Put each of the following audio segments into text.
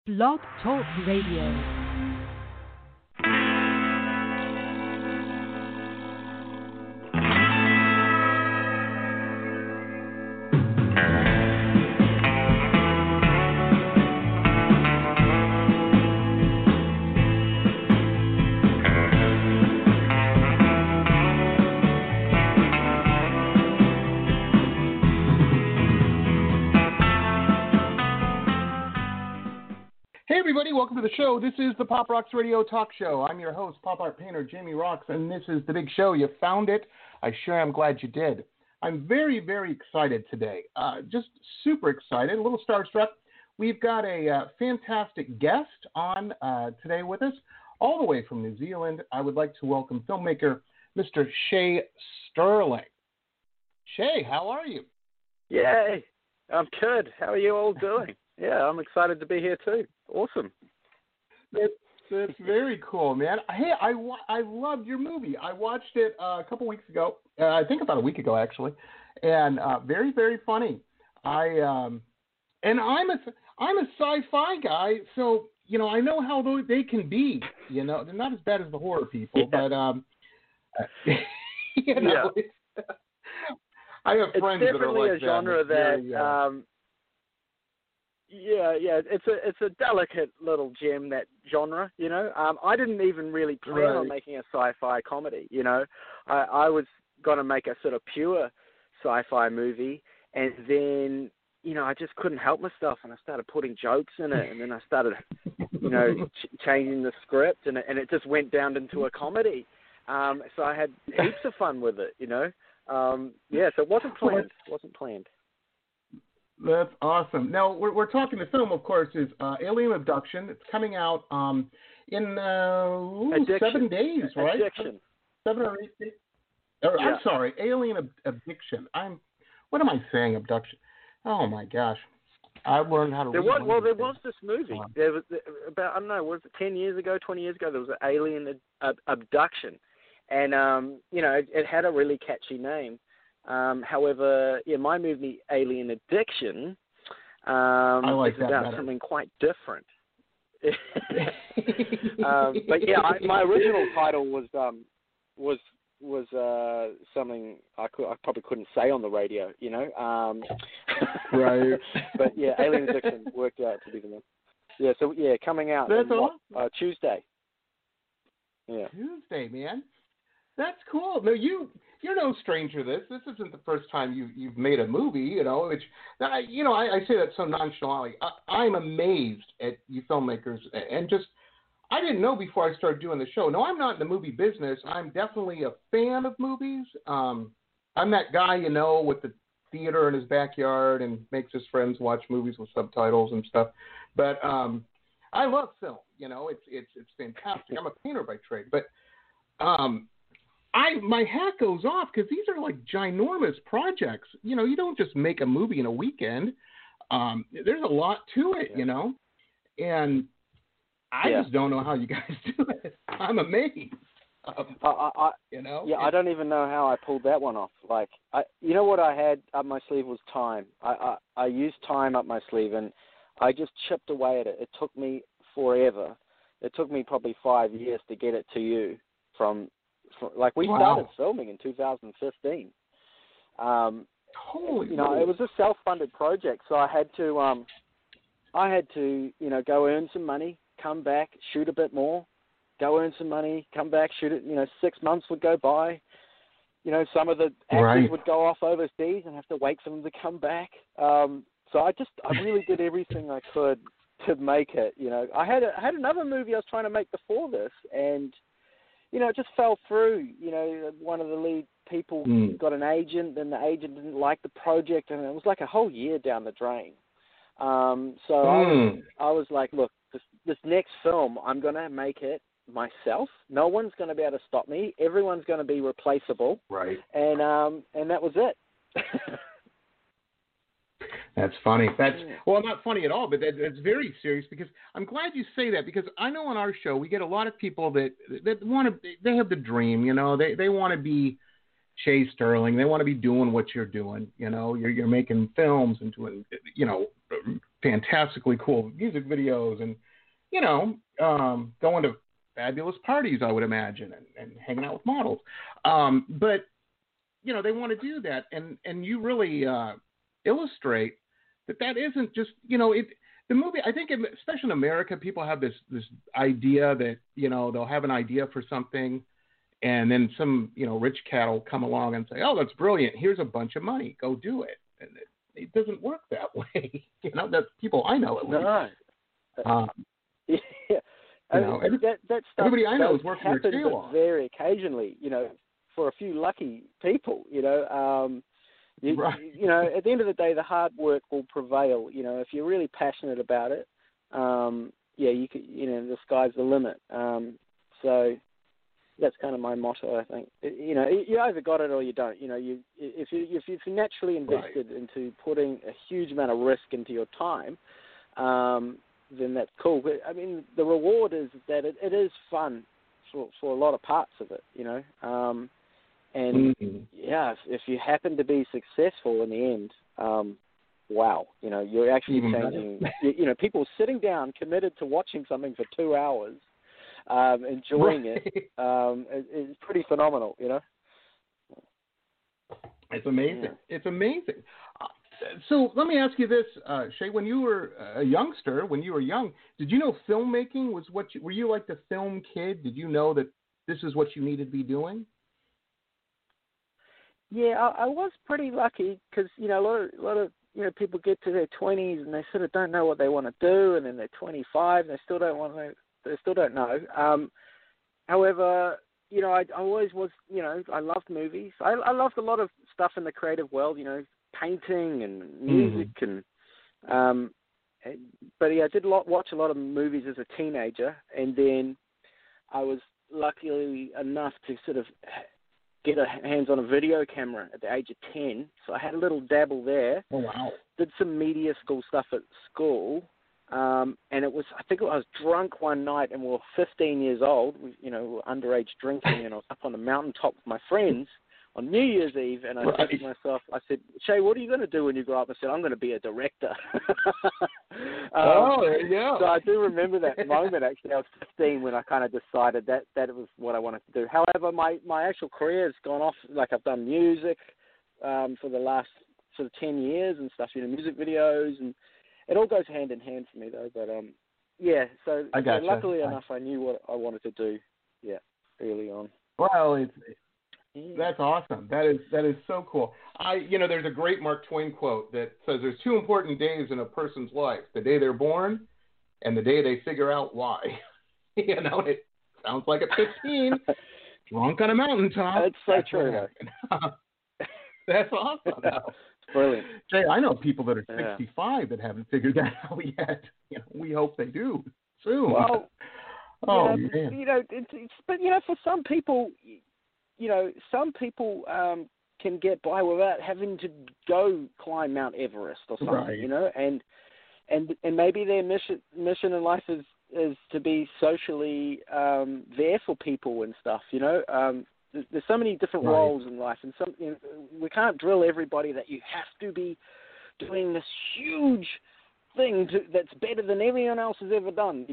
Blog Talk Radio. Everybody, welcome to the show. This is the Pop Rocks Radio Talk Show. I'm your host, pop art painter Jamie Rocks, and this is the big show. You found it. I sure am glad you did. I'm very, very excited today. Just super excited, a little starstruck. We've got a fantastic guest on today with us, all the way from New Zealand. I would like to welcome filmmaker Mr. Shay Sterling. Shay, how are you? Yay, I'm good. How are you all doing? Yeah, I'm excited to be here too. Awesome. That's very cool, man. Hey, I loved your movie. I watched it a couple weeks ago. I think about a week ago, actually, and very, very funny. I'm a sci-fi guy, so I know how they can be. They're not as bad as the horror people, but Yeah. I have friends that are like that. It's definitely a genre that. It's a delicate little gem, that genre, I didn't even really plan on making a sci-fi comedy, I was going to make a sort of pure sci-fi movie, and then, I just couldn't help myself, and I started putting jokes in it, and then I started, changing the script, and it just went down into a comedy. So I had heaps of fun with it, so it wasn't planned. That's awesome. Now, we're talking, the film, of course, is Alien Abduction. It's coming out in 7 days, right? Addiction. 7 or 8 days. I'm sorry, Alien Abduction. What am I saying, Abduction? Oh, my gosh. I've learned how to read. There was this movie. There was about, I don't know, was it 10 years ago, 20 years ago, there was an Alien Abduction. And, it had a really catchy name. However, my movie Alien Addiction is about something quite different. But my original title was something I probably couldn't say on the radio, Right. But Alien Addiction worked out to be the one. Yeah, so coming out Tuesday. Yeah. Tuesday, man. That's cool. No, you're no stranger to this. This isn't the first time you've made a movie, which, I say that so nonchalantly. I'm amazed at you filmmakers, and just, I didn't know before I started doing the show. No, I'm not in the movie business. I'm definitely a fan of movies. I'm that guy, with the theater in his backyard and makes his friends watch movies with subtitles and stuff. But I love film. It's fantastic. I'm a painter by trade, but my hat goes off because these are like ginormous projects. You don't just make a movie in a weekend. There's a lot to it, and I just don't know how you guys do it. I'm amazed. I don't even know how I pulled that one off. Like, what I had up my sleeve was time. I used time up my sleeve, and I just chipped away at it. It took me forever. It took me probably 5 years to get it to you we started filming in 2015. Holy it was a self-funded project, so I had to go earn some money, come back, shoot a bit more, go earn some money, come back, shoot it. 6 months would go by. Some of the actors would go off overseas and have to wait for them to come back. So I really did everything I could to make it. I had another movie I was trying to make before this, and it just fell through. One of the lead people got an agent, and the agent didn't like the project, and it was like a whole year down the drain. I was like, look, this next film, I'm going to make it myself. No one's going to be able to stop me. Everyone's going to be replaceable. Right. And that was it. That's funny. Well, not funny at all, but that's very serious, because I'm glad you say that, because I know on our show we get a lot of people that want to, they have the dream, they want to be Shay Sterling. They want to be doing what you're doing. You're making films and doing, fantastically cool music videos and, going to fabulous parties, I would imagine, and hanging out with models. But, they want to do that. And you really illustrate that isn't just, the movie, I think, especially in America, people have this idea that, they'll have an idea for something, and then some, rich cat will come along and say, oh, that's brilliant. Here's a bunch of money. Go do it. And it doesn't work that way. That's people I know at least. No. Yeah. That stuff everybody I know is working their tail off. Very occasionally, for a few lucky people, Right. At the end of the day, the hard work will prevail. If you're really passionate about it, you could, the sky's the limit. So that's kind of my motto, I think. You either got it or you don't. If you're naturally invested into putting a huge amount of risk into your time, then that's cool. But, I mean, the reward is that it is fun for a lot of parts of it, And if you happen to be successful in the end, wow, you're actually changing. People sitting down, committed to watching something for 2 hours, enjoying it, is pretty phenomenal. It's amazing. Yeah. It's amazing. So let me ask you this, Shay. When you were a youngster, when you were young, did you know filmmaking was were you like the film kid? Did you know that this is what you needed to be doing? Yeah, I was pretty lucky because a lot of people get to their 20s and they sort of don't know what they want to do, and then they're 25 and they still don't know. However, I always was, I loved movies. I loved a lot of stuff in the creative world, painting and music and but I did watch a lot of movies as a teenager, and then I was lucky enough to sort of get hands on a video camera at the age of 10, so I had a little dabble there. Oh, wow. Did some media school stuff at school, and I think I was drunk one night, and we were 15 years old, we underage drinking, and I was up on the mountaintop with my friends on New Year's Eve, and I said to myself, Shay, what are you going to do when you grow up? I said, I'm going to be a director. There you go. So I do remember that moment, actually. I was 15 when I kind of decided that was what I wanted to do. However, my actual career has gone off, like I've done music for the last sort of 10 years and stuff, music videos, and it all goes hand in hand for me, though. But, so luckily enough, I knew what I wanted to do, early on. Well, that's awesome. That is so cool. There's a great Mark Twain quote that says there's two important days in a person's life: the day they're born and the day they figure out why. It sounds like at 15, drunk on a mountaintop. That's so true. That's awesome. Brilliant. Jay, I know people that are 65 that haven't figured that out yet. We hope they do soon. Well, man. But for some people, some people can get by without having to go climb Mount Everest or something, and maybe their mission in life is to be socially there for people and stuff. There's so many different roles in life, and we can't drill everybody that you have to be doing this huge thing that's better than everyone else has ever done.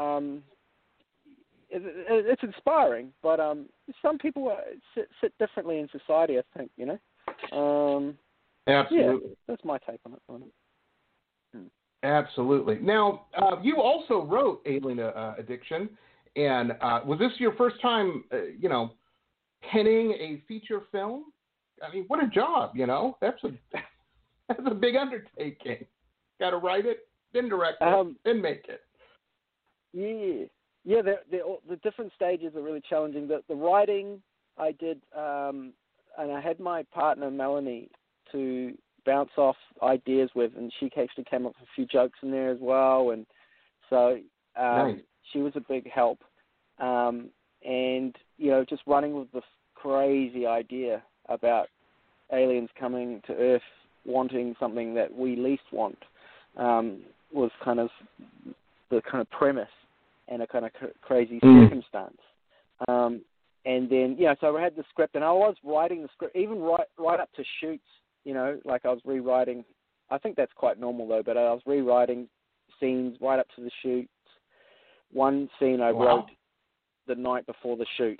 It's inspiring, but some people sit differently in society, I think, Absolutely. Yeah, that's my take on it. Absolutely. Now, you also wrote Alien Addiction, and was this your first time, penning a feature film? I mean, what a job, That's a big undertaking. Got to write it, then direct it, then make it. Yeah. Yeah, the different stages are really challenging. The writing I did, and I had my partner, Melanie, to bounce off ideas with, and she actually came up with a few jokes in there as well. And so she was a big help. And, just running with this crazy idea about aliens coming to Earth wanting something that we least want was kind of the kind of premise and a kind of crazy circumstance. And then, so I had the script, and I was writing the script, even right up to shoots, like I was rewriting I think that's quite normal though. But I was rewriting scenes right up to the shoot. One scene I wrote the night before the shoot.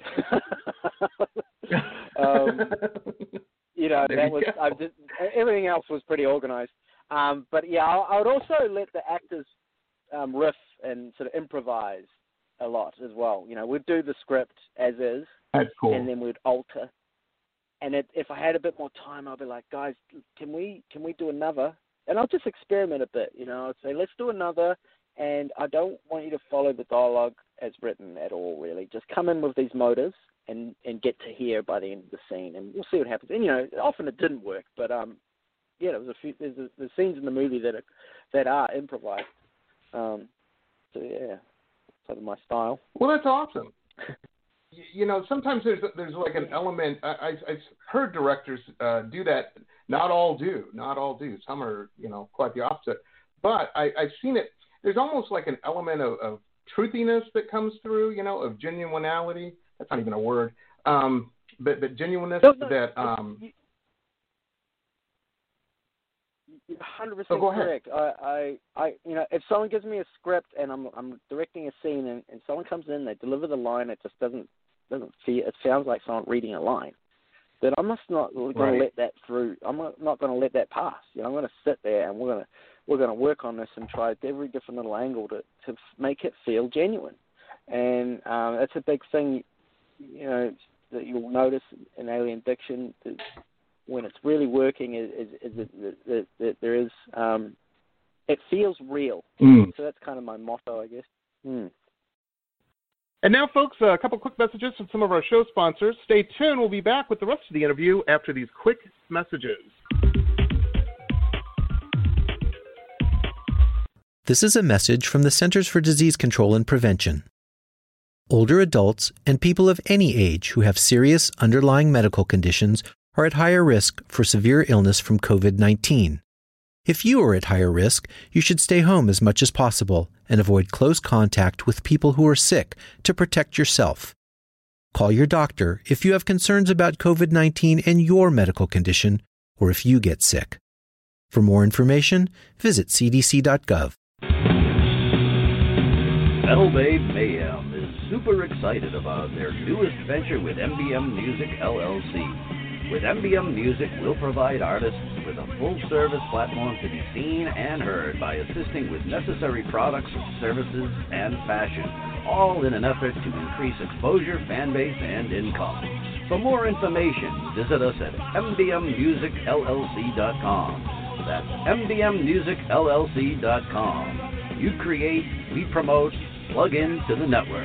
Everything else was pretty organized. But yeah, I would also let the actors riff and sort of improvise a lot as well. We'd do the script as is. That's cool. And then we'd alter. And if I had a bit more time, I'd be like, guys, can we do another? And I'll just experiment a bit. I'd say, let's do another. And I don't want you to follow the dialogue as written at all, really. Just come in with these motives and get to here by the end of the scene, and we'll see what happens. And often it didn't work, but there was there's scenes in the movie that are improvised. So yeah, sort of my style. Well, that's awesome. Sometimes there's like an element. I've heard directors do that. Not all do. Some are quite the opposite. But I've seen it. There's almost like an element of truthiness that comes through, of genuinity. That's not even a word. But genuineness that. You're 100% correct. I if someone gives me a script and I'm directing a scene and someone comes in, they deliver the line, it just doesn't feel. It sounds like someone reading a line. Then I'm just not going to let that through. I'm not going to let that pass. I'm going to sit there and we're going to work on this and try every different little angle to make it feel genuine. And that's a big thing, that you'll notice in Alien Diction is when it's really working is that there is it feels real. So that's kind of my motto, I guess. And now, folks, a couple quick messages from some of our show sponsors. Stay tuned. We'll be back with the rest of the interview after these quick messages. This is a message from the Centers for Disease Control and Prevention. Older adults and people of any age who have serious underlying medical conditions are at higher risk for severe illness from COVID-19. If you are at higher risk, you should stay home as much as possible and avoid close contact with people who are sick to protect yourself. Call your doctor if you have concerns about COVID-19 and your medical condition, or if you get sick. For more information, visit cdc.gov. Metal Babe Mayhem is super excited about their newest venture with MBM Music LLC. With MBM Music, we'll provide artists with a full-service platform to be seen and heard by assisting with necessary products, services, and fashion, all in an effort to increase exposure, fan base, and income. For more information, visit us at mbmmusicllc.com. That's mbmmusicllc.com. You create, we promote, plug into the network.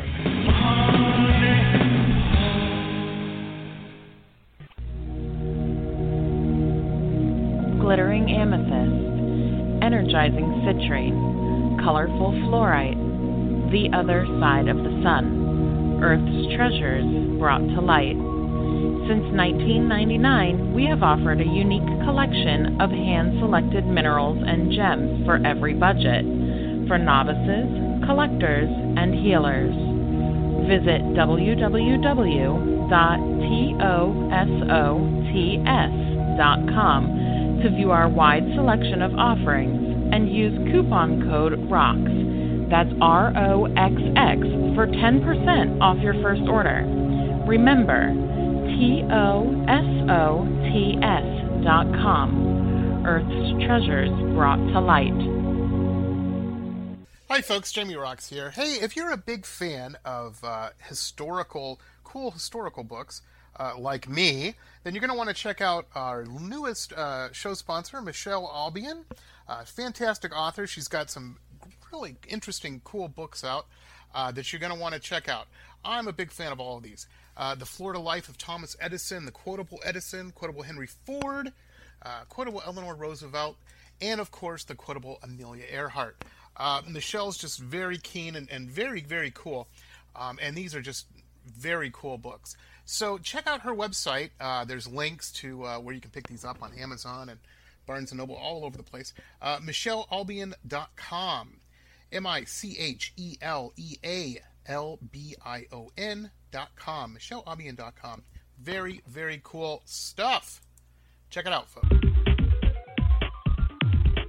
Glittering amethyst, energizing citrine, colorful fluorite, the other side of the sun, Earth's treasures brought to light. Since 1999, we have offered a unique collection of hand-selected minerals and gems for every budget, for novices, collectors, and healers. Visit www.tosots.com to view our wide selection of offerings and use coupon code ROXX, that's ROXX, for 10% off your first order. Remember, TOSOTS.com, Earth's treasures brought to light. Hi folks, Jamie Roxx here. Hey, if you're a big fan of cool historical books, like me, then you're going to want to check out our newest show sponsor, Michelle Albion. Fantastic author. She's got some really interesting, cool books out that you're going to want to check out. I'm a big fan of all of these. The Florida Life of Thomas Edison, The Quotable Edison, Quotable Henry Ford, Quotable Eleanor Roosevelt, and of course the Quotable Amelia Earhart. Michelle's just very keen and very, very cool. And these are just very cool books. So check out her website. There's links to where you can pick these up on Amazon and Barnes & Noble, all over the place. MichelleAlbion.com. MichelleAlbion.com. MichelleAlbion.com. Very, very cool stuff. Check it out, folks.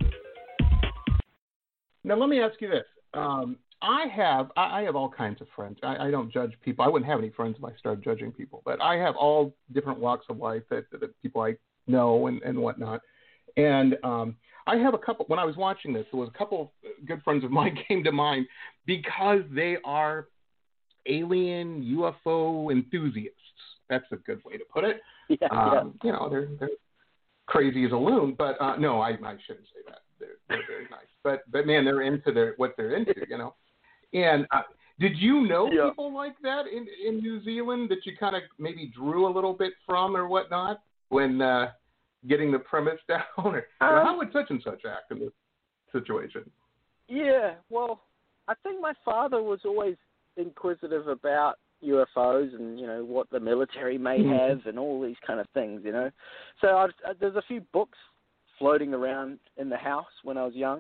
Now, let me ask you this. I have all kinds of friends. I don't judge people. I wouldn't have any friends if I started judging people. But I have all different walks of life that people I know and whatnot. And I have a couple. When I was watching this, there was a couple of good friends of mine came to mind because they are alien UFO enthusiasts. That's a good way to put it. Yeah. You know, they're crazy as a loon, but no, I shouldn't say that. They're very nice, but man, they're into what they're into, you know. And did you know people like that in New Zealand that you kind of maybe drew a little bit from or whatnot when getting the premise down? Or how would such and such act in this situation? Yeah, well, I think my father was always inquisitive about UFOs and, you know, what the military may have and all these kind of things, you know. So there's a few books floating around in the house when I was young.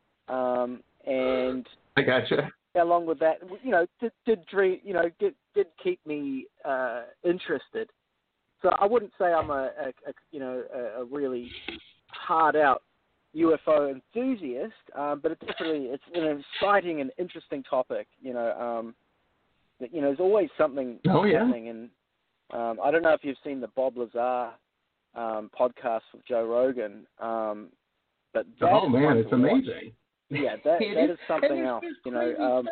And I gotcha. Along with that, you know, did keep me interested. So I wouldn't say I'm a really hard out UFO enthusiast, but it's an exciting and interesting topic. You know, there's always something happening, and I don't know if you've seen the Bob Lazar podcast with Joe Rogan, but that it's amazing. Yeah, that is something else. You know,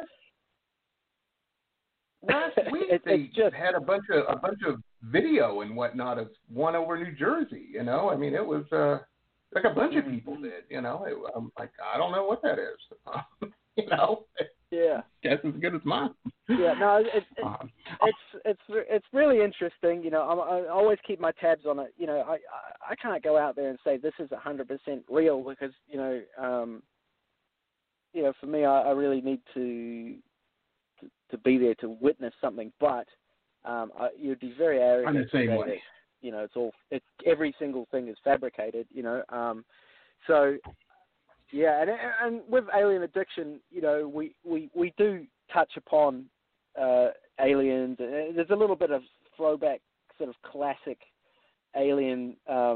last week they just had a bunch of video and whatnot of one over New Jersey. You know, I mean, it was like a bunch of people did. You know, I'm like, I don't know what that is. You know. Yeah. Guess as good as mine. Yeah, no, it's really interesting. You know, I always keep my tabs on it. You know, I can't go out there and say this is 100% real because for me, I really need to be there to witness something. But you'd be very arrogant. I'm the same way. That, you know, every single thing is fabricated. You know, so. Yeah, and with Alien Addiction, you know, we do touch upon aliens. There's a little bit of throwback, sort of classic Alien,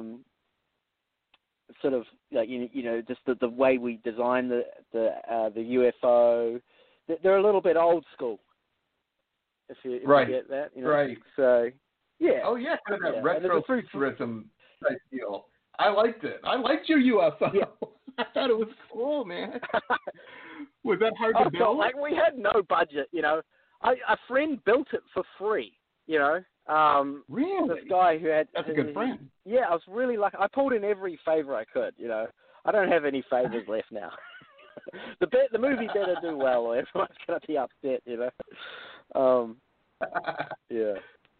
sort of like you know, just the way we design the UFO. They're a little bit old school. If you get that, you know? Right. So yeah. Oh yeah, kind of that retrofuturism type deal. I liked it. I liked your UFO. Yeah. I thought it was cool, man. Was that hard to build? Like we had no budget, you know. A friend built it for free, you know. Really? This guy who had... That's a good friend. Yeah, I was really lucky. I pulled in every favor I could, you know. I don't have any favors left now. The movie better do well or everyone's going to be upset, you know. Yeah.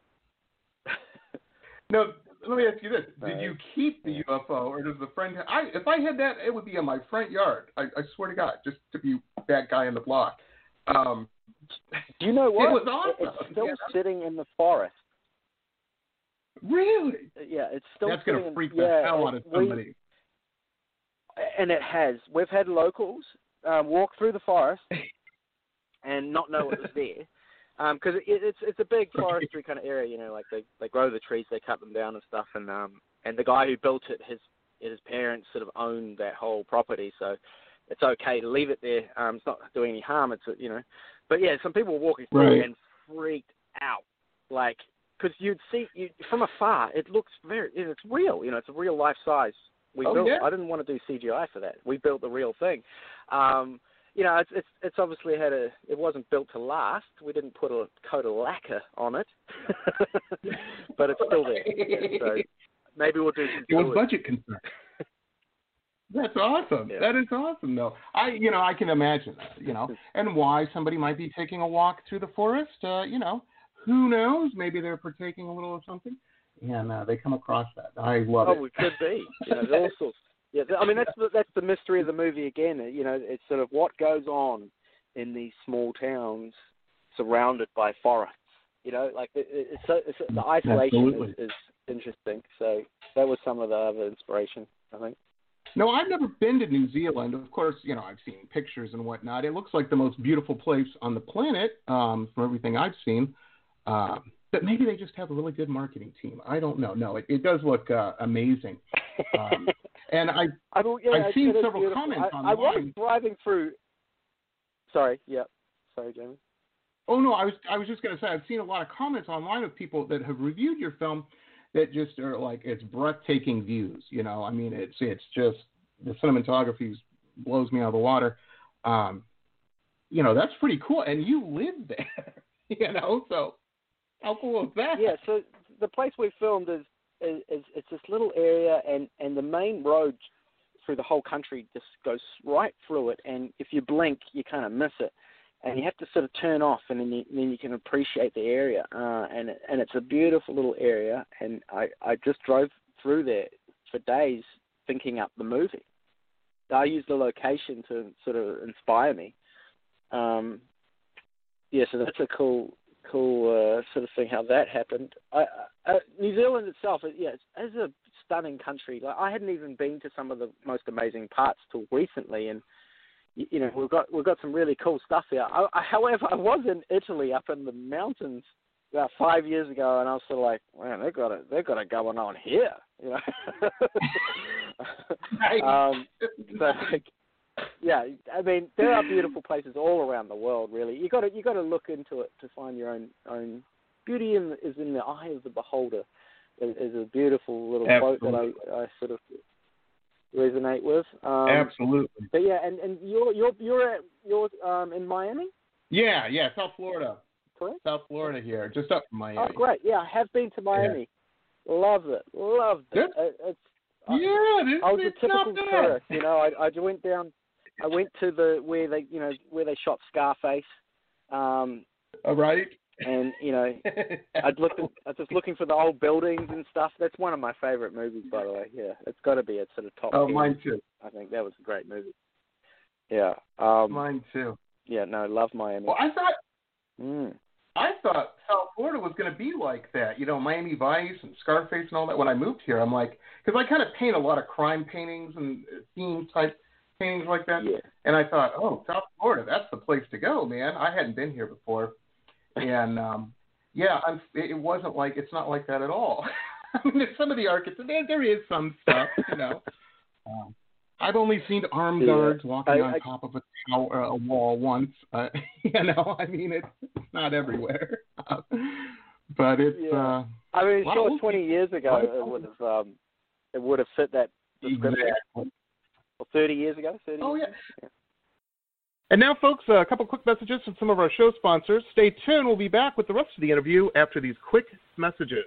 No, let me ask you this. Did you keep the UFO, or does the friend... if I had that, it would be in my front yard. I swear to God, just to be that guy in the block. Do you know what? It was awesome. It's still sitting in the forest. Really? Yeah, it's still That's sitting... That's going to freak the hell out of somebody. And it has. We've had locals walk through the forest and not know it was there. Because it's a big forestry kind of area, you know, like they grow the trees, they cut them down and stuff, and the guy who built it, his parents sort of owned that whole property, so it's okay to leave it there. It's not doing any harm. It's you know, but yeah, some people were walking through and freaked out, like because you'd see from afar, it looks it's real, you know, it's a real life size. I didn't want to do CGI for that. We built the real thing. You know, it's obviously it wasn't built to last. We didn't put a coat of lacquer on it, but it's still there. So maybe we'll do some. It was budget concern. That's awesome. Yeah. That is awesome, though. I can imagine that, you know, and why somebody might be taking a walk through the forest. You know, who knows? Maybe they're partaking a little of something, and they come across that. I love it. Oh, it could be. You know, all sorts. Yeah, I mean that's the mystery of the movie again. You know, it's sort of what goes on in these small towns surrounded by forests. You know, like the isolation is interesting. So that was some of the other inspiration, I think. No, I've never been to New Zealand. Of course, you know, I've seen pictures and whatnot. It looks like the most beautiful place on the planet from everything I've seen. But maybe they just have a really good marketing team. I don't know. No, it does look amazing. And I've seen several comments online. I was driving through Sorry, yeah. Sorry, Jamie. Oh no, I was just going to say I've seen a lot of comments online of people that have reviewed your film that just are like, it's breathtaking views. You know, I mean, it's just, the cinematography blows me out of the water. You know, that's pretty cool, and you live there. You know, so how cool is that? Yeah. So the place we filmed is it's this little area, and the main road through the whole country just goes right through it, and if you blink, you kind of miss it. And you have to sort of turn off, and then you can appreciate the area. And it's a beautiful little area. And I just drove through there for days thinking up the movie. I used the location to sort of inspire me. Yeah, so that's a cool sort of thing how that happened. New Zealand itself, it's a stunning country. Like, I hadn't even been to some of the most amazing parts till recently, and you know, we've got some really cool stuff here. However, I was in Italy up in the mountains about 5 years ago, and I was sort of like, man, they've got it going on here, you know. So, yeah, I mean, there are beautiful places all around the world. Really, you got to look into it to find your own beauty. Is in the eye of the beholder. Is a beautiful little quote that I sort of resonate with. Absolutely. But yeah, and you're in Miami? Yeah, South Florida. Correct? South Florida here, just up from Miami. Oh, great. Yeah, I have been to Miami. Yeah. Loved it. I was a typical tourist, you know. I went down. I went to where they shot Scarface. Right. And you know, I was just looking for the old buildings and stuff. That's one of my favorite movies, by the way. Yeah, it's got to be a sort of top. Oh, 10. Mine too. I think that was a great movie. Yeah. Mine too. Yeah, no, love Miami. Well, I thought South Florida was going to be like that. You know, Miami Vice and Scarface and all that. When I moved here, I'm like, because I kind of paint a lot of crime paintings and theme type paintings like that. Yeah. And I thought, oh, South Florida, that's the place to go, man. I hadn't been here before. And, it wasn't like, it's not like that at all. I mean, there's some of the architecture, there is some stuff, you know. I've only seen armed guards walking on top of a wall once. You know, I mean, it's not everywhere. But it's... I mean, sure, 20 years ago, it would have fit that description. Exactly. Or 30 years ago? 30 oh, years yeah. And now, folks, a couple quick messages from some of our show sponsors. Stay tuned. We'll be back with the rest of the interview after these quick messages.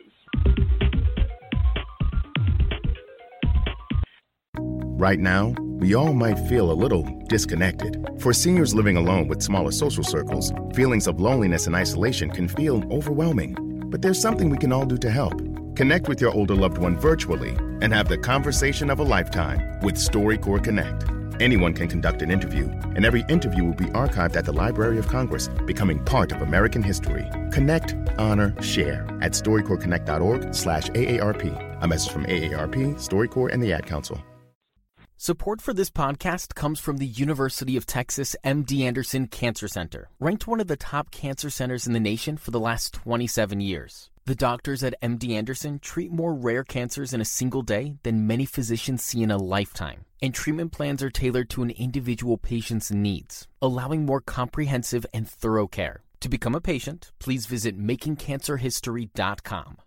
Right now, we all might feel a little disconnected. For seniors living alone with smaller social circles, feelings of loneliness and isolation can feel overwhelming. But there's something we can all do to help. Connect with your older loved one virtually and have the conversation of a lifetime with StoryCorps Connect. Anyone can conduct an interview, and every interview will be archived at the Library of Congress, becoming part of American history. Connect, honor, share at StoryCorpsConnect.org/AARP. A message from AARP, StoryCorps, and the Ad Council. Support for this podcast comes from the University of Texas MD Anderson Cancer Center, ranked one of the top cancer centers in the nation for the last 27 years. The doctors at MD Anderson treat more rare cancers in a single day than many physicians see in a lifetime. And treatment plans are tailored to an individual patient's needs, allowing more comprehensive and thorough care. To become a patient, please visit makingcancerhistory.com.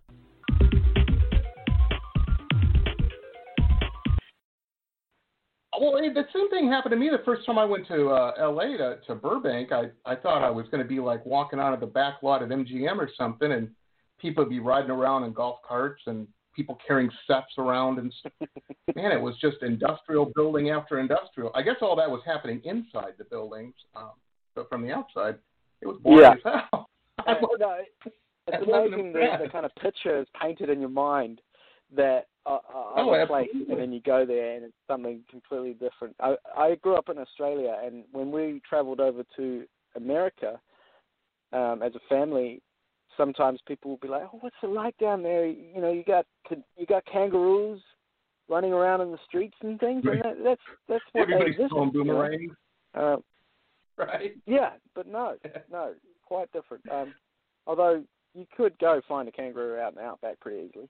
Well, the same thing happened to me the first time I went to L.A. to Burbank. I thought I was going to be like walking out of the back lot at MGM or something, and people would be riding around in golf carts and people carrying steps around. And man, it was just industrial building after industrial. I guess all that was happening inside the buildings, but from the outside, it was boring as hell. It's amazing the kind of picture is painted in your mind that a place, and then you go there and it's something completely different. I grew up in Australia, and when we traveled over to America as a family, sometimes people will be like, "Oh, what's it like down there? You know, you got kangaroos running around in the streets and things." Right. And that's what everybody's they throwing boomerangs. Right. Yeah, but no, quite different. Although you could go find a kangaroo out in the outback pretty easily.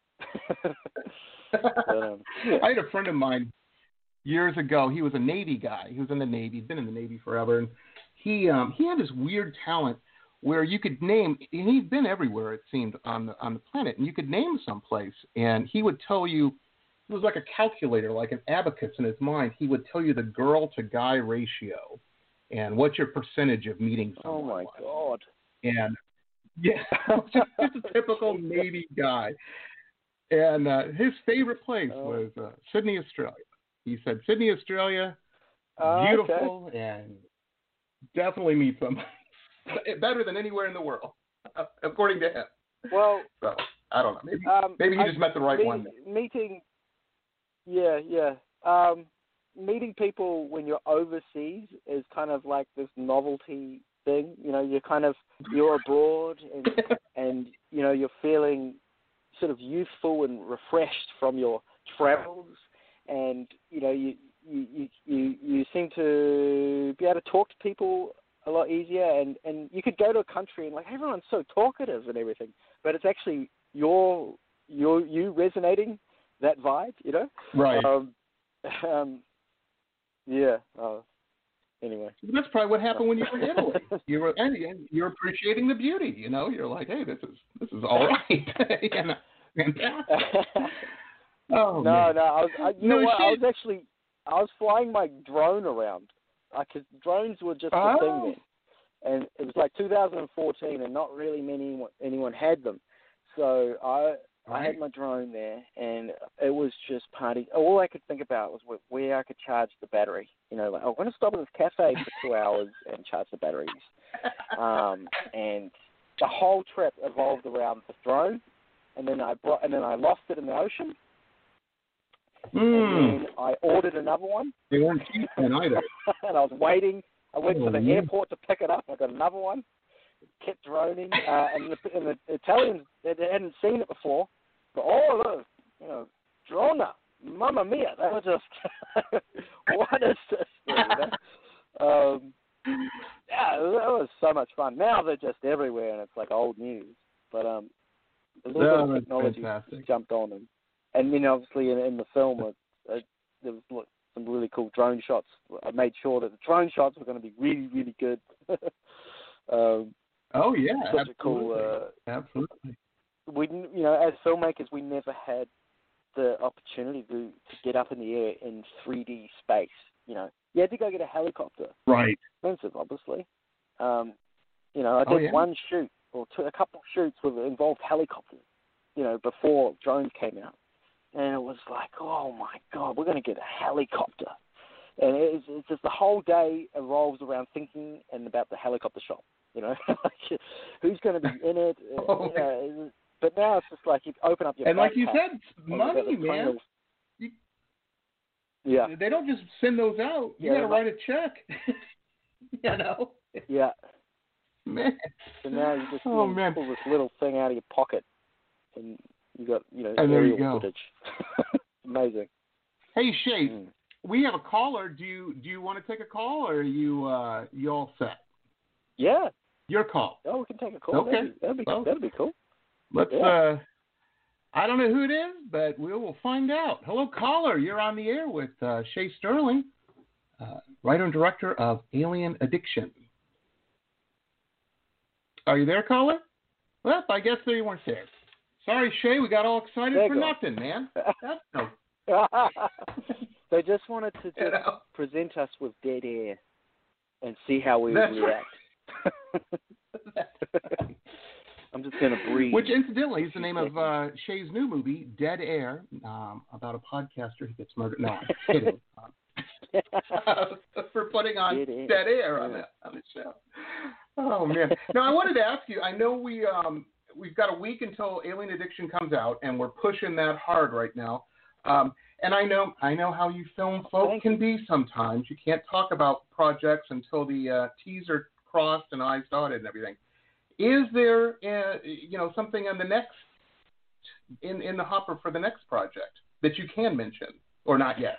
I had a friend of mine years ago. He was a Navy guy. He was in the Navy. He'd been in the Navy forever, and he had this weird talent where you could name, and he'd been everywhere, it seemed, on the planet, and you could name someplace, and he would tell you, it was like a calculator, like an abacus in his mind. He would tell you the girl-to-guy ratio and what's your percentage of meeting someone. Oh, my God. And, yeah, just a typical Navy guy. And his favorite place was Sydney, Australia. He said, Sydney, Australia, beautiful, and definitely meet somebody. Better than anywhere in the world, according to him. Well, so, I don't know. Maybe he just met the right one. Meeting people when you're overseas is kind of like this novelty thing. You know, you're abroad and you know, you're feeling sort of youthful and refreshed from your travels, and you know, you seem to be able to talk to people a lot easier, and you could go to a country and like everyone's so talkative and everything, but it's actually you resonating that vibe, you know? Right. Yeah. Anyway, that's probably what happened when you were in Italy. You're appreciating the beauty, you know. You're like, hey, this is all right. You know, fantastic. Oh, no, I was flying my drone around. Because drones were just a thing then, and it was like 2014, and not really anyone had them. So I had my drone there, and it was just party. All I could think about was where I could charge the battery. You know, like I'm going to stop at this cafe for 2 hours and charge the batteries. And the whole trip evolved around the drone, and then I lost it in the ocean. And then I ordered another one. They weren't cheap then either. And I was waiting. I went to the airport to pick it up. I got another one. Kept droning. And the Italians, they hadn't seen it before. But all of those, you know, drona, mamma mia. They were just, what is this thing, you know? Yeah, that was so much fun. Now they're just everywhere, and it's like old news. But a little bit of technology jumped on them. And then obviously in the film, there was some really cool drone shots. I made sure that the drone shots were going to be really, really good. Oh yeah, such absolutely. A cool. Absolutely. We, you know, as filmmakers, we never had the opportunity to get up in the air in 3D space. You know, you had to go get a helicopter. Right. Expensive, obviously. You know, I did one shoot or a couple of shoots involved helicopters. You know, before drones came out. And it was like, oh, my God, we're going to get a helicopter. And it's just the whole day revolves around thinking and about the helicopter shot, you know. Who's going to be in it? You know, but now it's just like you open up your and like you said, money, man. Yeah. They don't just send those out. You got to write a check. You know? Yeah. Man. So now you just pull this little thing out of your pocket and you got, you know, and aerial footage. Amazing. Hey, Shay, we have a caller. Do you want to take a call, or are you all set? Yeah. Your call. Oh, we can take a call. Okay. That'd be cool. Let's. I don't know who it is, but we will find out. Hello, caller. You're on the air with Shay Sterling, writer and director of Alien Addiction. Are you there, caller? Well, I guess they weren't there. Sorry, Shay, we got all excited for nothing, man. They just wanted to present us with dead air and see how we would react. I'm just going to breathe. Which, incidentally, is the name of Shay's new movie, Dead Air, about a podcaster who gets murdered. No, I'm kidding. For putting on Dead Air on the show. Oh, man. Now, I wanted to ask you, I know we've got a week until Alien Addiction comes out, and we're pushing that hard right now. And I know how you film folk can be sometimes. You can't talk about projects until the T's are crossed and I's dotted and everything. Is there, something on the next in the hopper for the next project that you can mention, or not yet?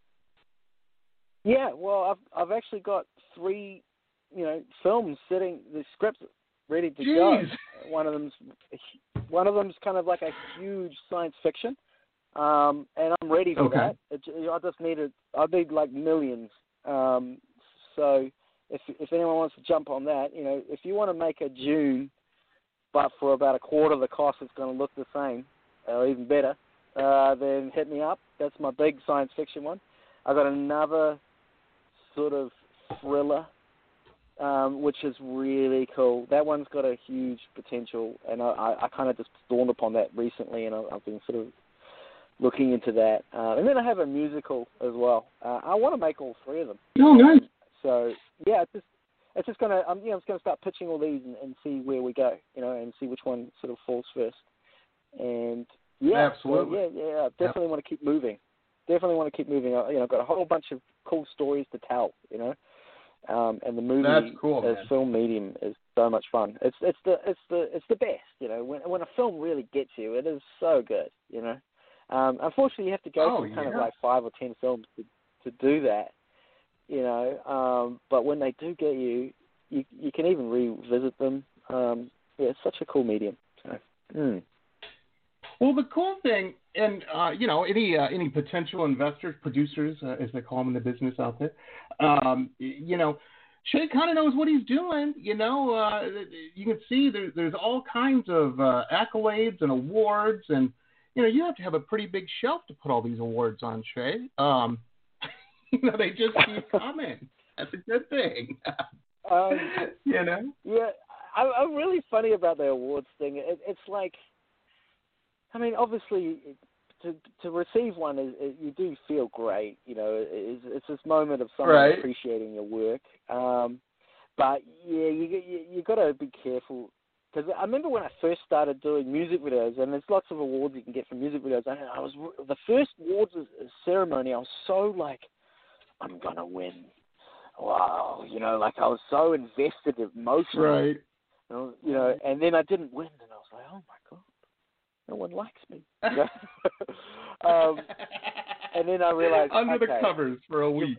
Yeah, well, I've actually got 3, films sitting, the scripts ready to go. One of them's kind of like a huge science fiction, and I'm ready for that. I need like millions. So if anyone wants to jump on that, if you want to make a Dune, but for about a quarter of the cost, it's going to look the same, or even better, then hit me up. That's my big science fiction one. I've got another sort of thriller, which is really cool. That one's got a huge potential, and I kind of just dawned upon that recently, and I've been sort of looking into that. And then I have a musical as well. I want to make all three of them. Oh, nice. So yeah, it's just gonna I'm just gonna start pitching all these and see where we go, and see which one sort of falls first. And yeah, absolutely. So, definitely want to keep moving. I've got a whole bunch of cool stories to tell, and the movie That's cool, as man. film medium is so much fun. It's the best, when a film really gets you, it is so good, Unfortunately, you have to go through kind of like 5 or 10 films to do that, But when they do get you, you can even revisit them. It's such a cool medium. So, Well, the cool thing, and any potential investors, producers, as they call them in the business out there, Shay kind of knows what he's doing. You can see there's all kinds of accolades and awards, and you have to have a pretty big shelf to put all these awards on, Shay. They just keep coming. That's a good thing. Yeah, I'm really funny about the awards thing. It's like, obviously, to receive one, you do feel great. It's this moment of someone appreciating your work. But yeah, you got to be careful. Because I remember when I first started doing music videos, and there's lots of awards you can get from music videos. And I was the first awards ceremony. I was so like, I'm gonna win. Wow, I was so invested emotionally. Right. And then I didn't win, and I was like, oh my god, no one likes me. And then I realized under the covers for a week.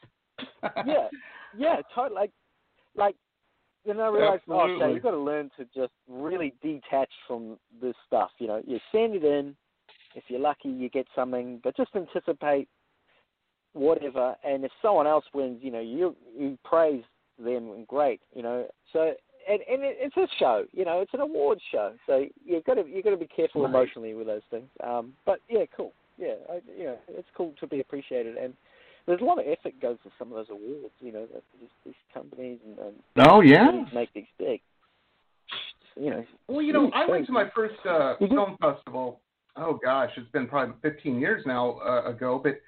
Yeah, totally. Like. Then I realized, Absolutely. You've got to learn to just really detach from this stuff. You send it in. If you're lucky, you get something, but just anticipate whatever. And if someone else wins, you praise them and great. So and it's a show. It's an awards show. So you've got to be careful emotionally with those things. But yeah, cool. Yeah, it's cool to be appreciated. And there's a lot of effort goes to some of those awards, these companies and make these big. Well, I went to my first film festival. Oh gosh, it's been probably 15 years now ago. But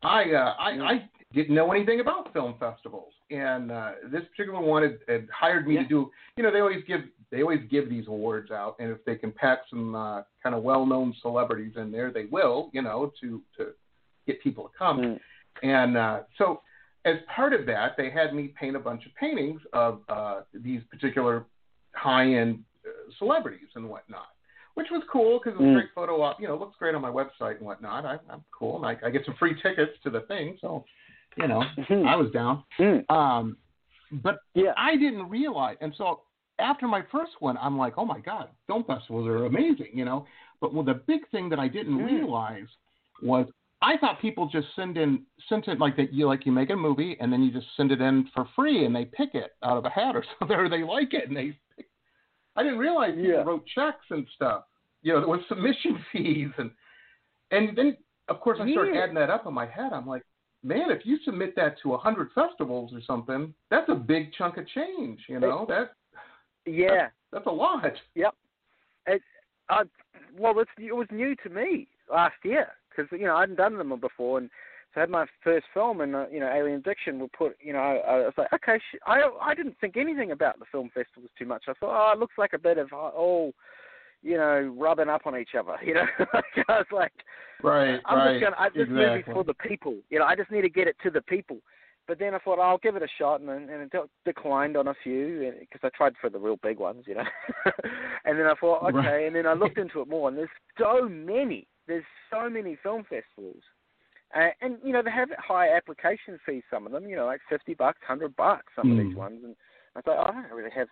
I didn't know anything about film festivals, and this particular one had hired me to do. They always give these awards out, and if they can pack some kind of well-known celebrities in there, they will. To get people to come. And so as part of that, they had me paint a bunch of paintings of these particular high-end celebrities and whatnot, which was cool because it was a great photo op. Looks great on my website and whatnot. I'm cool. And I get some free tickets to the thing. So, I was down. But I didn't realize. And so after my first one, I'm like, oh, my God, film festivals are amazing, But the big thing that I didn't realize was I thought people just sent it like that. You make a movie and then you just send it in for free and they pick it out of a hat or something, or they like it and they. I didn't realize people wrote checks and stuff. There was submission fees and then of course I started adding that up in my head. I'm like, man, if you submit that to 100 festivals or something, that's a big chunk of change. That's a lot. Yep. It was new to me last year. Because, I hadn't done them before, and so I had my first film, and, Alien Addiction will put, I was like, okay, I didn't think anything about the film festivals too much. I thought, it looks like a bit of, rubbing up on each other, I was like, this movie for the people, I just need to get it to the people. But then I thought, I'll give it a shot, and it declined on a few, because I tried for the real big ones, And then I thought, okay, and then I looked into it more, and there's so many film festivals. And they have high application fees, some of them, like $50, $100, some of these ones. And I thought, I don't really have,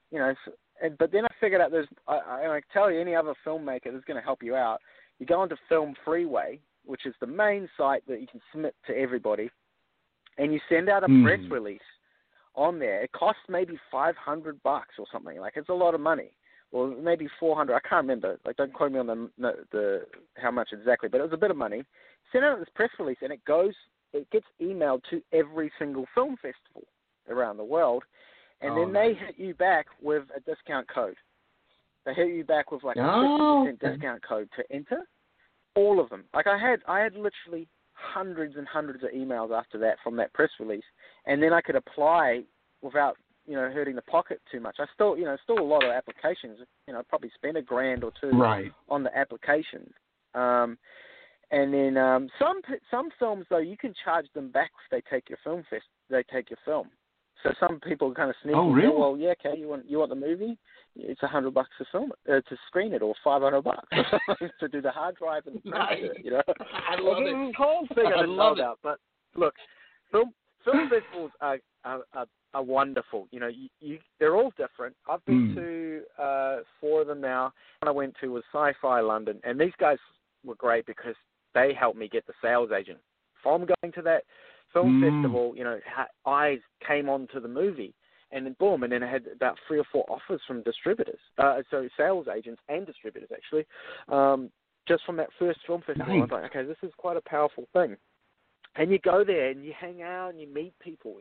but then I figured out I tell you, any other filmmaker that's going to help you out, you go onto Film Freeway, which is the main site that you can submit to everybody, and you send out a press release on there. It costs maybe $500 or something. Like, it's a lot of money. Or maybe $400. I can't remember. Like, don't quote me on the how much exactly, but it was a bit of money. Sent out this press release, and it gets emailed to every single film festival around the world, and then they hit you back with a discount code. They hit you back with like a 50% discount code to enter. All of them. Like, I had literally hundreds and hundreds of emails after that from that press release, and then I could apply without, hurting the pocket too much. I still a lot of applications. Probably spend $1,000 or $2,000 on the applications. And then some films though, you can charge them back if they take your film. So some people kind of sneak. Oh, really? Well, yeah, okay. You want the movie? It's $100 to film it, to screen it, or $500 to do the hard drive and it. I love it. Whole thing I love it. But look, film festivals are wonderful. They're all different. I've been to 4 of them now. One I went to was Sci-Fi London, and these guys were great because they helped me get the sales agent. From going to that film festival, eyes came onto the movie, and then boom, and then I had about 3 or 4 offers from distributors, sales agents and distributors actually, just from that first film festival. I was like, okay, this is quite a powerful thing. And you go there and you hang out and you meet people,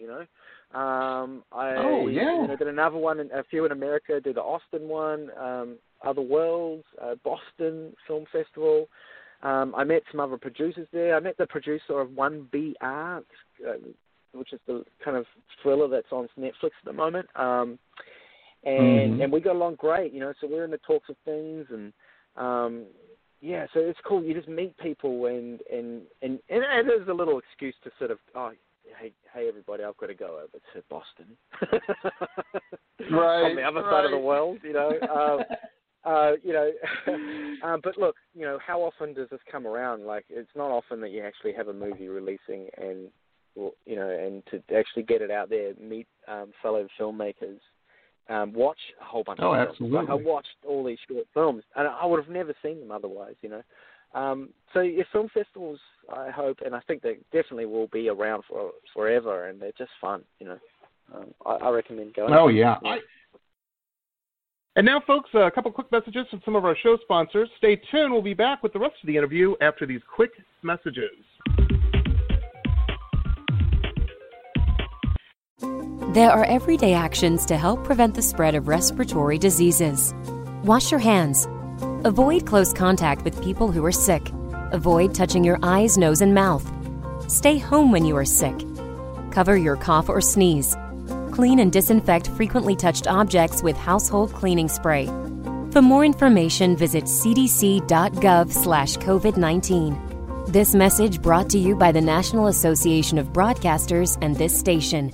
I did another one, a few in America, did the Austin one, Other Worlds, Boston Film Festival. I met some other producers there. I met the producer of 1BR, which is the kind of thriller that's on Netflix at the moment. And we got along great, so we're in the talks of things, and so it's cool. You just meet people, and there's a little excuse to sort of, hey everybody, I've got to go over to Boston, on the other side of the world, but look, how often does this come around? Like, it's not often that you actually have a movie releasing, and to actually get it out there, meet fellow filmmakers, watch a whole bunch of films. Absolutely. Like, I watched all these short films, and I would have never seen them otherwise, So your film festivals, I hope, and I think they definitely will be around for forever, and they're just fun, I recommend going. Oh, yeah. And now, folks, a couple quick messages from some of our show sponsors. Stay tuned. We'll be back with the rest of the interview after these quick messages. There are everyday actions to help prevent the spread of respiratory diseases. Wash your hands. Avoid close contact with people who are sick. Avoid touching your eyes, nose, and mouth. Stay home when you are sick. Cover your cough or sneeze. Clean and disinfect frequently touched objects with household cleaning spray. For more information, visit cdc.gov/COVID-19. This message brought to you by the National Association of Broadcasters and this station.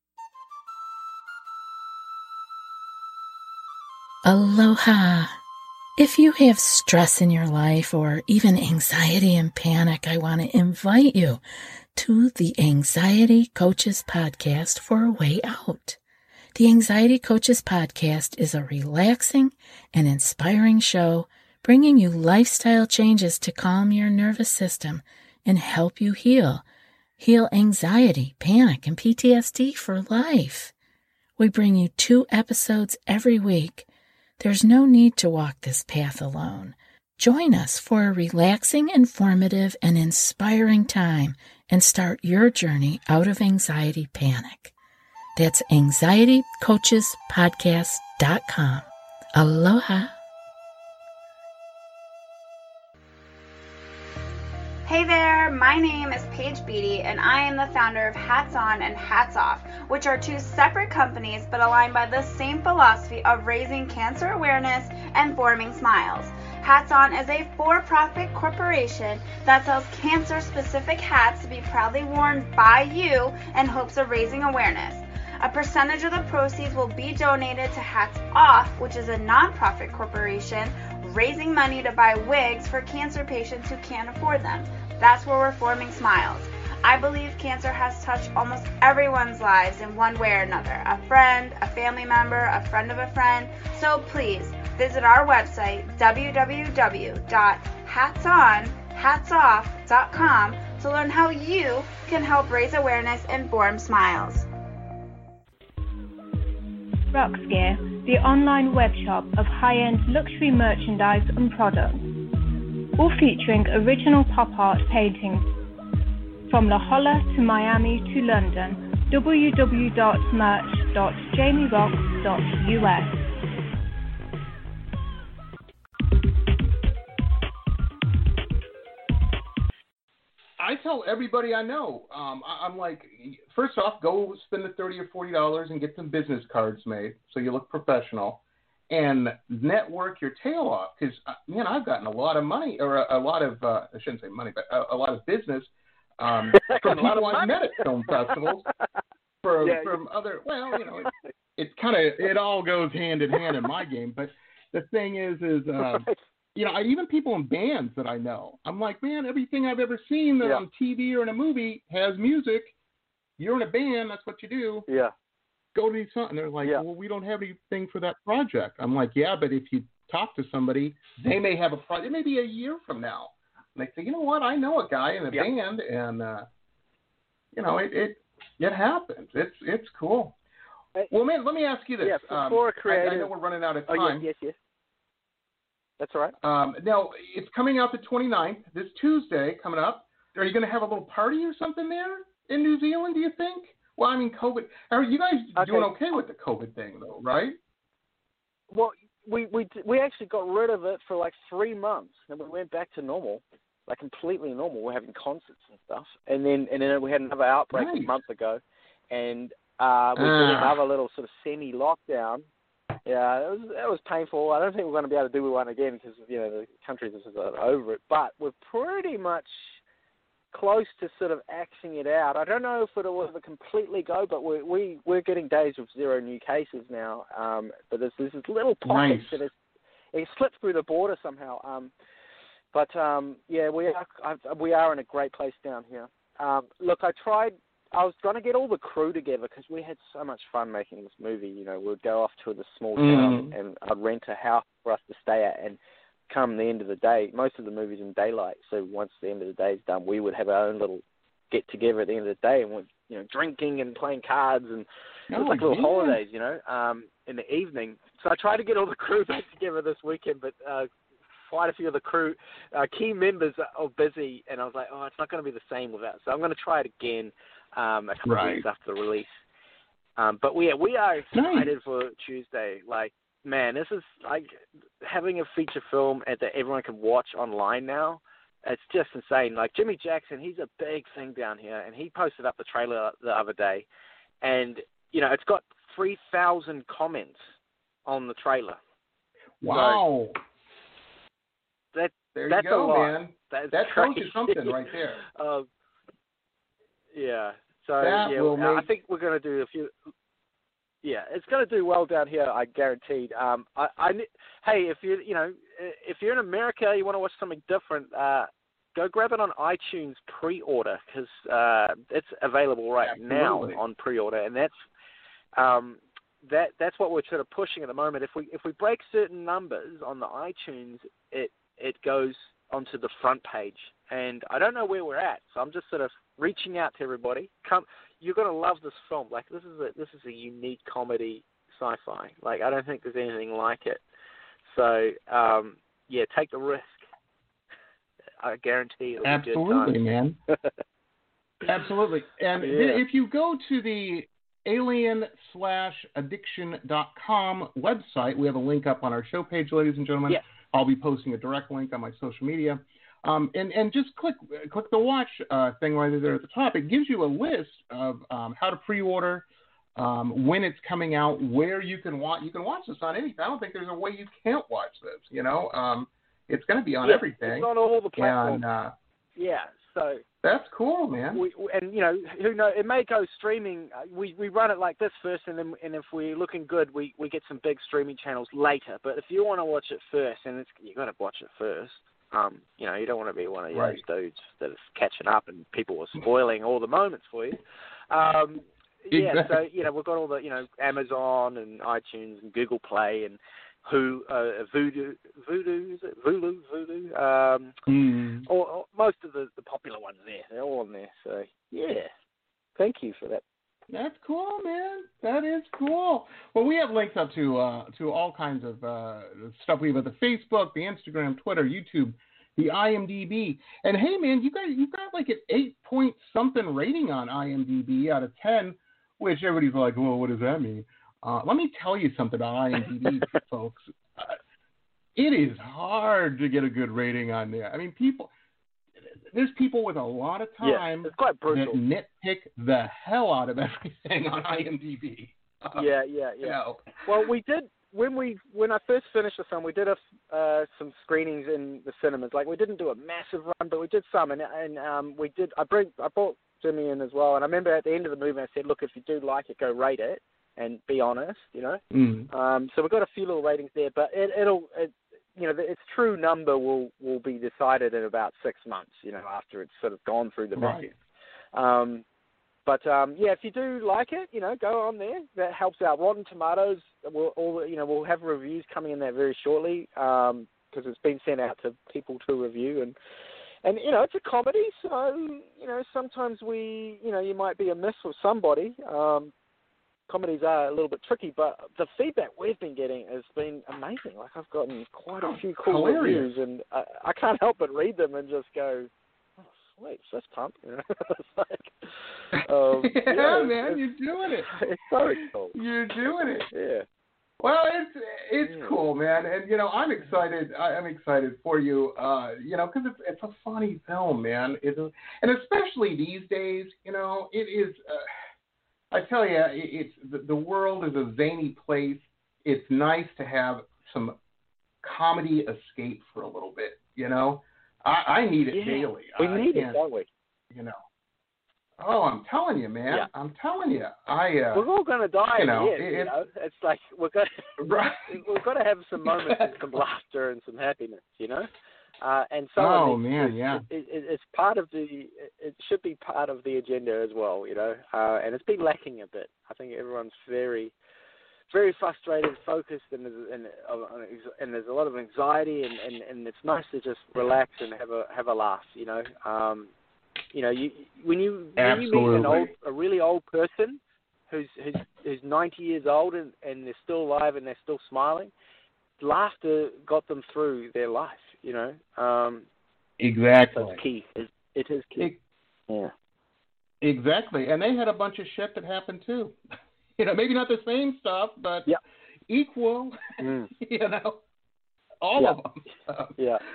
Aloha. If you have stress in your life or even anxiety and panic, I want to invite you to the Anxiety Coaches Podcast for a way out. The Anxiety Coaches Podcast is a relaxing and inspiring show bringing you lifestyle changes to calm your nervous system and help you heal anxiety, panic, and PTSD for life. We bring you 2 episodes every week. There's no need to walk this path alone. Join us for a relaxing, informative, and inspiring time and start your journey out of anxiety panic. That's anxietycoachespodcast.com. Aloha. Hey there, my name is Paige Beatty, and I am the founder of Hats On and Hats Off, which are 2 separate companies but aligned by the same philosophy of raising cancer awareness and forming smiles. Hats On is a for-profit corporation that sells cancer-specific hats to be proudly worn by you in hopes of raising awareness. A percentage of the proceeds will be donated to Hats Off, which is a non-profit corporation raising money to buy wigs for cancer patients who can't afford them. That's where we're forming smiles. I believe cancer has touched almost everyone's lives in one way or another. A friend, a family member, a friend of a friend. So please visit our website, www.hatsonhatsoff.com, to learn how you can help raise awareness and form smiles. Rocks Gear, the online web shop of high-end luxury merchandise and products, all featuring original pop art paintings from La Jolla to Miami to London. www.merch.jamierocks.us. I tell everybody I know, I'm like, first off, go spend the $30 or $40 and get some business cards made so you look professional, and network your tail off. Because, man, I've gotten a lot of money, or a lot of, I shouldn't say money, but a lot of business from people I've met at film festivals. From other, well, you know, it's kind of, it all goes hand in hand in my game. But the thing is you know, even people in bands that I know, I'm like, man, everything I've ever seen that on TV or in a movie has music. You're in a band, that's what you do. Yeah. Go to these songs. And they're like, well, we don't have anything for that project. I'm like, yeah, but if you talk to somebody, they may have a project. It may be a year from now. And they say, you know what? I know a guy in a band, and you know, it happens. It's cool. Well, man, let me ask you this. Yeah, for creative, I know we're running out of time. Yes. That's all right. Now, it's coming out the 29th, this Tuesday coming up. Are you going to have a little party or something there in New Zealand, do you think? Well, I mean, COVID. Are you guys doing okay with the COVID thing, though, right? Well, we actually got rid of it for like 3 months, and we went back to normal, like completely normal. We're having concerts and stuff. And then we had another outbreak a month ago, and we did another little sort of semi-lockdown. Yeah, it was painful. I don't think we're going to be able to do one again because, you know, the countries are sort of over it. But we're pretty much close to sort of axing it out. I don't know if it'll ever completely go, but we're getting days with 0 new cases now. But there's this little pocket that it slipped through the border somehow. Yeah, we are in a great place down here. Look, I was trying to get all the crew together because we had so much fun making this movie. You know, we'd go off to the small town and I'd rent a house for us to stay at, and come the end of the day, most of the movie's in daylight. So once the end of the day is done, we would have our own little get together at the end of the day, and we're, you know, drinking and playing cards, and it was like little holidays, you know, in the evening. So I tried to get all the crew back together this weekend, but quite a few of the crew key members are busy, and I was like, it's not going to be the same without. So I'm going to try it again. A couple of weeks after the release. But we are excited for Tuesday. Like, man, this is like having a feature film that everyone can watch online now. It's just insane. Like, Jimmy Jackson, he's a big thing down here, and he posted up the trailer the other day. And, you know, it's got 3,000 comments on the trailer. Wow. So there that's you go, a lot. man. That tells you something right there. Yeah. So I think we're going to do a few. Yeah, it's going to do well down here, I guaranteed. Hey, if you're in America, you want to watch something different, go grab it on iTunes pre-order, because it's available now on pre-order, and that's what we're sort of pushing at the moment. If we break certain numbers on the iTunes, it goes onto the front page, and I don't know where we're at, so I'm just sort of reaching out to everybody. You're gonna love this film. Like, this is a unique comedy sci-fi. Like, I don't think there's anything like it. So take the risk. I guarantee it'll be a good time. Absolutely, man. Absolutely. And if you go to the alien/addiction.com website, we have a link up on our show page, ladies and gentlemen. Yeah. I'll be posting a direct link on my social media. And just click the watch thing right there at the top. It gives you a list of how to pre-order, when it's coming out, where you can watch. You can watch this on anything. I don't think there's a way you can't watch this. You know, it's going to be on everything. It's on all the platforms. And, so that's cool, man. And you know, who knows? It may go streaming. We run it like this first, and if we're looking good, we get some big streaming channels later. But if you want to watch it first, and you got to watch it first. You know, you don't want to be one of those dudes that is catching up and people are spoiling all the moments for you. Exactly. So, you know, we've got all the, you know, Amazon and iTunes and Google Play and Voodoo, or most of the popular ones there. They're all on there. So, yeah. Thank you for that That's cool, man. That is cool. Well, we have links up to all kinds of stuff. We have the Facebook, the Instagram, Twitter, YouTube, the IMDb. And hey, man, you got like an 8-point-something rating on IMDb out of 10, which everybody's like, well, what does that mean? Let me tell you something about IMDb, folks. It is hard to get a good rating on there. I mean, there's people with a lot of time it's quite brutal. that nitpick the hell out of everything on IMDb. Yeah. You know. Well, we did when I first finished the film. We did some screenings in the cinemas. Like, we didn't do a massive run, but we did some, and we did. I brought Jimmy in as well, and I remember at the end of the movie I said, look, if you do like it, go rate it and be honest, you know. So we've got a few little ratings there, but it'll its true number will be decided in about 6 months, you know, after it's sort of gone through the vacuum. But if you do like it, you know, go on there. That helps out. Rotten Tomatoes, we'll have reviews coming in there very shortly because it's been sent out to people to review, and you know, it's a comedy, so you know, sometimes you might be a miss with somebody. Comedies are a little bit tricky, but the feedback we've been getting has been amazing. Like, I've gotten quite a few cool reviews, and I can't help but read them and just go, oh, sweet, that's pumped. You know? It's like, man, you're doing it. It's so cool. You're doing it. Yeah. Well, it's cool, man, and you know, I'm excited. I'm excited for you, you know, because it's a funny film, man. And especially these days, you know, it is. I tell you, it's the world is a zany place. It's nice to have some comedy escape for a little bit, you know. I need it daily. We need it, don't we? You know. Oh, I'm telling you, man. Yeah. I'm telling you. We're all going to die in the end, you you know. It's like we've got to have some moments of some laughter and some happiness, you know. And so it's part of it should be part of the agenda as well, you know, and it's been lacking a bit. I think everyone's very, very frustrated, focused, and there's a lot of anxiety, and it's nice to just relax and have a laugh, you know. You know, when you meet a really old person who's 90 years old and they're still alive and they're still smiling, laughter got them through their life. You know, exactly. That's key. It is key. Yeah. Exactly, and they had a bunch of shit that happened too. You know, maybe not the same stuff, but equal. You know, all of them.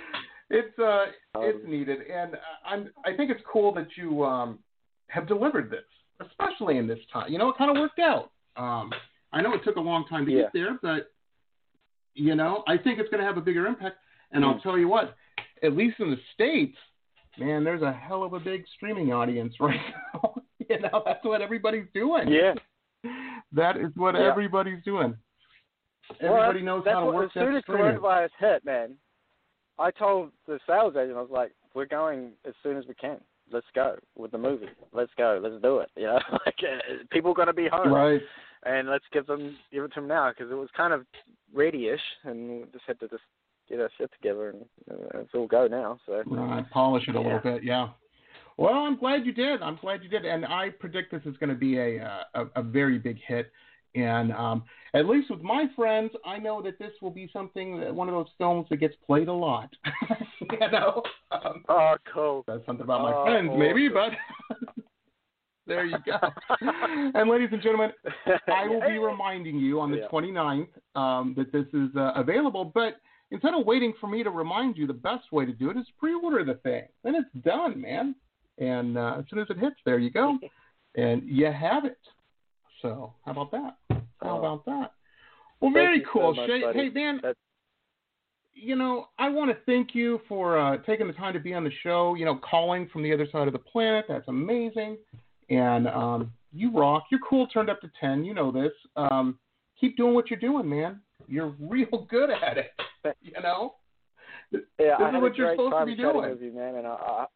It's needed, and I think it's cool that you have delivered this, especially in this time. You know, it kind of worked out. I know it took a long time to get there, but you know, I think it's going to have a bigger impact. And I'll tell you what, at least in the States, man, there's a hell of a big streaming audience right now. You know, that's what everybody's doing. Yeah. That is what everybody's doing. Everybody knows how to work that streaming. As soon as coronavirus hit, man, I told the sales agent, I was like, we're going as soon as we can. Let's go with the movie. Let's go. Let's do it. You know, like, people are going to be home. Right. And let's give it to them now, because it was kind of ready-ish, and we just had to get our shit together, and it's all go now. So polish it a little bit, Well, I'm glad you did. And I predict this is going to be a very big hit. And at least with my friends, I know that this will be one of those films that gets played a lot. You know. Oh, cool. That's something about my friends, maybe, but. There you go. And ladies and gentlemen, I will be reminding you on the 29th that this is available. But instead of waiting for me to remind you, the best way to do it is pre-order the thing. Then it's done, man. And as soon as it hits, there you go. And you have it. So how about that? Well, very cool, so Shay. Buddy. Hey, man. You know, I want to thank you for taking the time to be on the show, you know, calling from the other side of the planet. That's amazing. And you rock. You're cool turned up to 10. You know this. Keep doing what you're doing, man. You're real good at it. You know? Yeah, this I is had what a you're great supposed to time be chatting doing. with you, man. And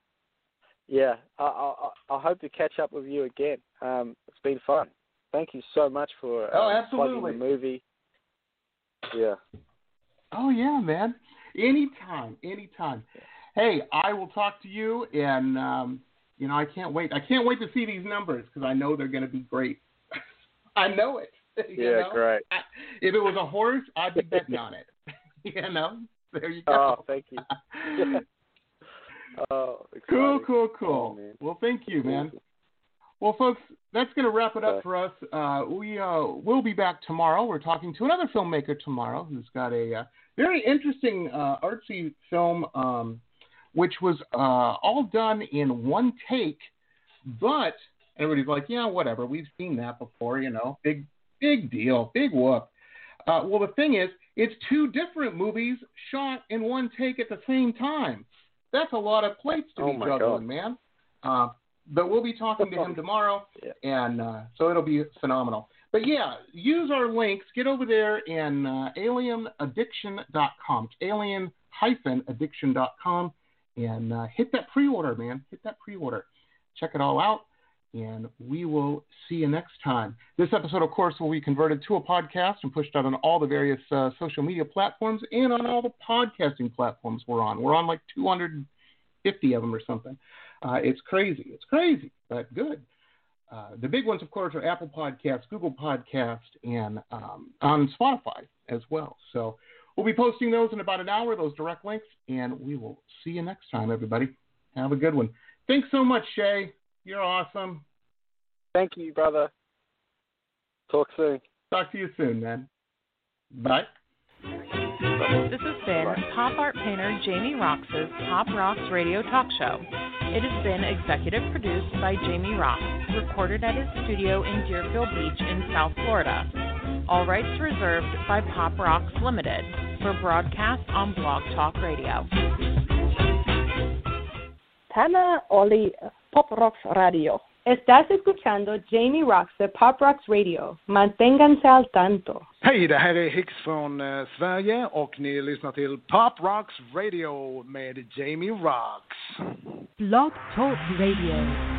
I hope to catch up with you again. It's been fun. Thank you so much for plugging the movie. Yeah. Oh, yeah, man. Anytime. Hey, I will talk to you, and, you know, I can't wait. I can't wait to see these numbers because I know they're going to be great. I know it. Great. If it was a horse, I'd be betting on it. There you go. Oh, thank you. Cool. Oh, Well, thank you, man. Well, folks, that's going to wrap it up for us. We'll be back tomorrow. We're talking to another filmmaker tomorrow who's got a very interesting artsy film, which was all done in one take, but everybody's like, yeah, whatever. We've seen that before, Big deal. Big whoop. Well, the thing is, it's two different movies shot in one take at the same time. That's a lot of plates to be juggling, man. But we'll be talking to him tomorrow, and so it'll be phenomenal. But, yeah, use our links. Get over there in alienaddiction.com. It's alien-addiction.com, and hit that pre-order, man. Hit that pre-order. Check it all out, and we will see you next time. This episode, of course, will be converted to a podcast and pushed out on all the various social media platforms and on all the podcasting platforms we're on. We're on like 250 of them or something. It's crazy, but good. The big ones, of course, are Apple Podcasts, Google Podcasts, and on Spotify as well. So we'll be posting those in about an hour, those direct links, and we will see you next time, everybody. Have a good one. Thanks so much, Shay. You're awesome. Thank you, brother. Talk soon. Talk to you soon, man. Bye. This has been pop art painter Jamie Roxx's Pop Rocks Radio Talk Show. It has been executive produced by Jamie Roxx, recorded at his studio in Deerfield Beach in South Florida. All rights reserved by Pop Rocks Limited for broadcast on Blog Talk Radio. Tana Oli, Pop Rocks Radio. Estás escuchando Jamie Roxx de Pop Rocks Radio. Manténganse al tanto. Hej, det här är Hicks från Sverige och ni lyssnar till Pop Rocks Radio med Jamie Roxx. Blog Talk Radio.